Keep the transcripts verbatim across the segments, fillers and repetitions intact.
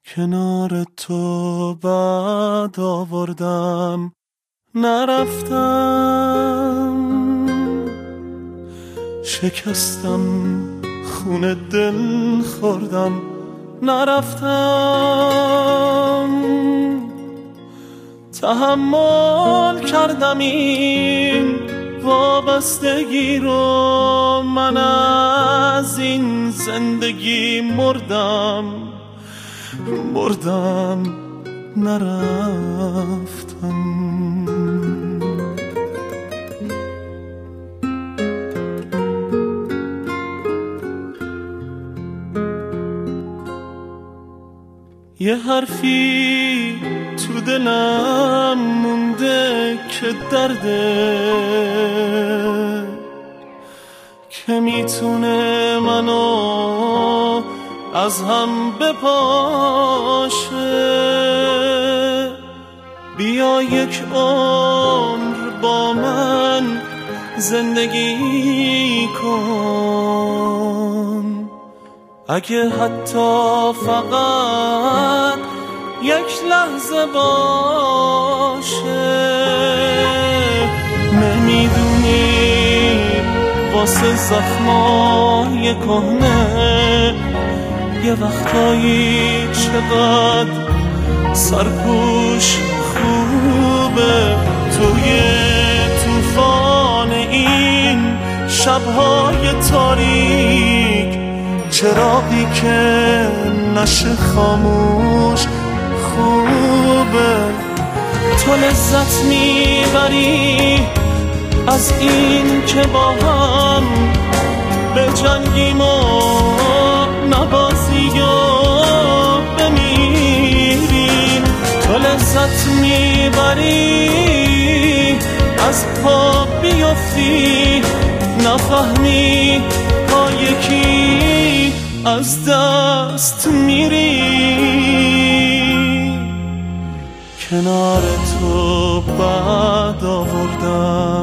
کنار تو بعد آوردم نرفتم، شکستم خون دل خوردم نرفتم، تحمل کردم این وابستگی رو، من از این زندگی مردم مردم نرفتم. یه حرفی تو دلم مونده که درده، که میتونه منو از هم بپاشه. بیا یک عمر با من زندگی کن، اگه حتی فقط یک لحظه باشه. نمیدونی واسه زخمای کهنه یه وقتایی چقدر سرپوش خوبه، توی طوفان این شبهای تاریک چراغی که نشه خاموش خوبه. تو لذت میبری از این که با هم به جنگیم و نبازی و بمیریم. تو لذت میبری از پا بیفتی، نفهمی تا یکی از دست میری. کنار تو بعد آوردم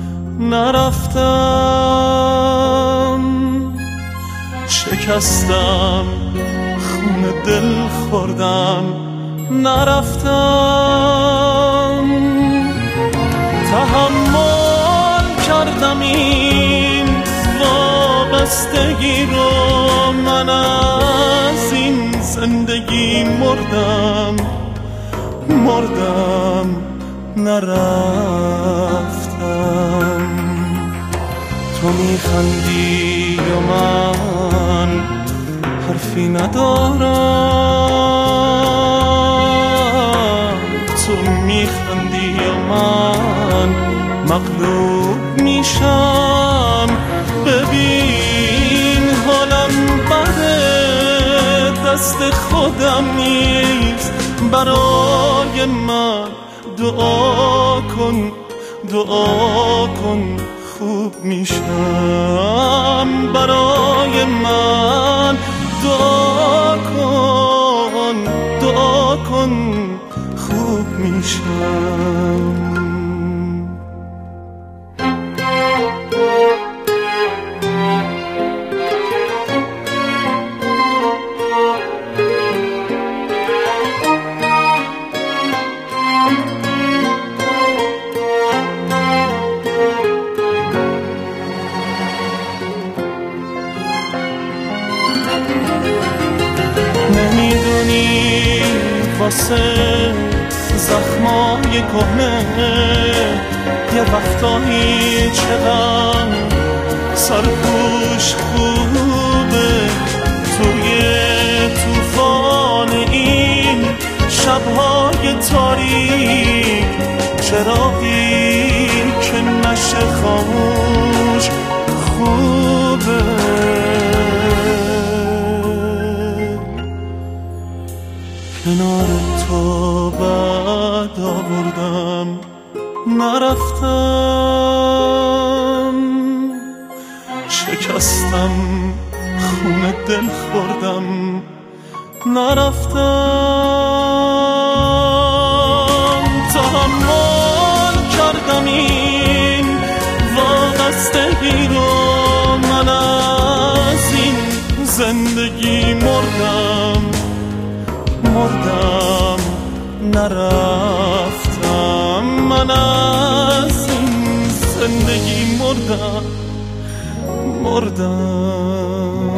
نرفتم، شکستم خون دل خوردم نرفتم، تحمل کردم این وابستگی رو، من از این زندگی مردم مردم نرفتم. تو میخندی و من حرفی ندارم، تو میخندی و من مغلوب میشم. ببین حالم بده، دست خودم نیست، برای من دعا کن دعا کن خوب میشم. برای من دعا کن دعا کن خوب میشم. نمیدونی واسه زخمای کهنه یه وقتایی چقدر سرپوش خوبه، توی طوفان این شبهای تاریک چراغی که نشه خاموش خوبه. کنار تو بعد آوردم نرفتم، شکستم خون دل خوردم نرفتم، تحمل کردم این وابستگی رو، من از این زندگی مردم مردم نرفتم، من از این زندگی مردم مردم